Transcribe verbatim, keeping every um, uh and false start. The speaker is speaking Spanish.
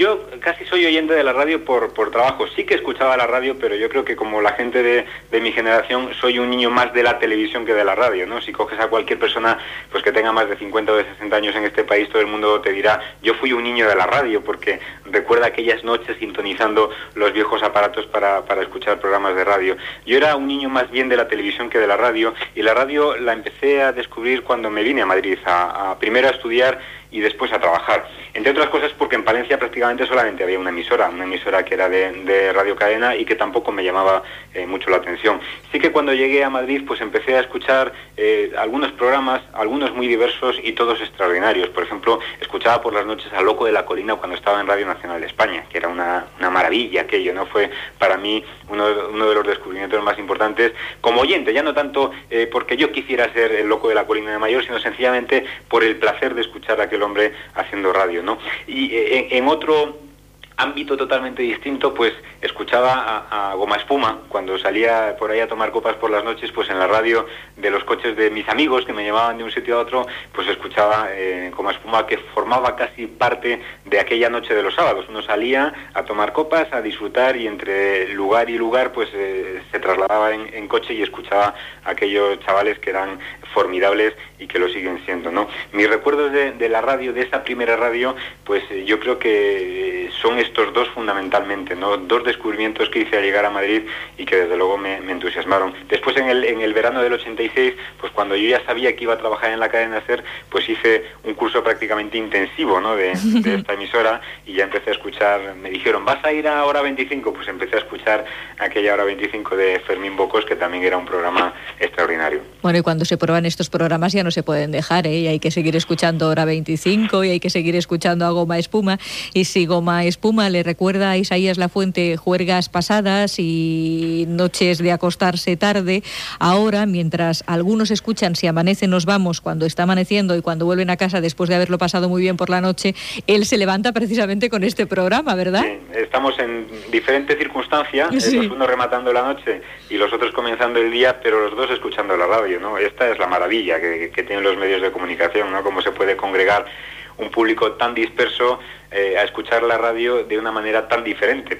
yo casi soy oyente de la radio por, por trabajo. Sí que escuchaba la radio, pero yo creo que como la gente de, de mi generación, soy un niño más de la televisión que de la radio, ¿no? Si coges a cualquier persona pues que tenga más de cincuenta o de sesenta años en este país, todo el mundo te dirá, yo fui un niño de la radio, porque recuerda aquellas noches sintonizando los viejos aparatos para, para escuchar programas de radio. Yo era un niño más bien de la televisión que de la radio, y la radio la empecé a descubrir cuando me vine a Madrid, a, a primero a estudiar y después a trabajar. Entre otras cosas porque en Palencia prácticamente solamente había una emisora, una emisora que era de, de Radio Cadena y que tampoco me llamaba eh, mucho la atención. Sí que cuando llegué a Madrid pues empecé a escuchar eh, algunos programas, algunos muy diversos y todos extraordinarios. Por ejemplo, escuchaba por las noches a Loco de la Colina cuando estaba en Radio Nacional de España, que era una, una maravilla aquello, ¿no? Fue para mí uno, uno de los descubrimientos más importantes como oyente, ya no tanto eh, porque yo quisiera ser el Loco de la Colina de mayor, sino sencillamente por el placer de escuchar a aquel hombre haciendo radio, ¿no? Y eh, en, en otro ámbito totalmente distinto, pues escuchaba a, a Goma Espuma cuando salía por ahí a tomar copas por las noches, pues en la radio de los coches de mis amigos que me llevaban de un sitio a otro, pues escuchaba eh, Goma Espuma, que formaba casi parte de aquella noche de los sábados. Uno salía a tomar copas, a disfrutar, y entre lugar y lugar pues eh, se trasladaba en, en coche y escuchaba a aquellos chavales que eran formidables y que lo siguen siendo, ¿no? Mis recuerdos de, de la radio, de esa primera radio, pues eh, yo creo que son estos dos fundamentalmente, ¿no? Dos descubrimientos que hice al llegar a Madrid y que desde luego me, me entusiasmaron. Después en el, en el verano del ochenta y seis, pues cuando yo ya sabía que iba a trabajar en la cadena SER, pues hice un curso prácticamente intensivo, ¿no? de, de esta emisora, y ya empecé a escuchar. Me dijeron, ¿vas a ir a Hora veinticinco? Pues empecé a escuchar aquella Hora veinticinco de Fermín Bocos, que también era un programa extraordinario. Bueno, y cuando se prueban estos programas ya no se pueden dejar, ¿eh? Y hay que seguir escuchando Hora veinticinco y hay que seguir escuchando a Goma Espuma. Y si Goma Espuma le recuerda a Isaías Lafuente juergas pasadas y noches de acostarse tarde, ahora, mientras algunos escuchan Si amanece nos vamos cuando está amaneciendo y cuando vuelven a casa después de haberlo pasado muy bien por la noche, él se levanta precisamente con este programa, ¿verdad? Sí, estamos en diferentes circunstancias, sí. Los unos rematando la noche y los otros comenzando el día, pero los dos escuchando la radio, ¿no? Esta es la maravilla que, que tienen los medios de comunicación, ¿no? Cómo se puede congregar un público tan disperso eh, a escuchar la radio de una manera tan diferente.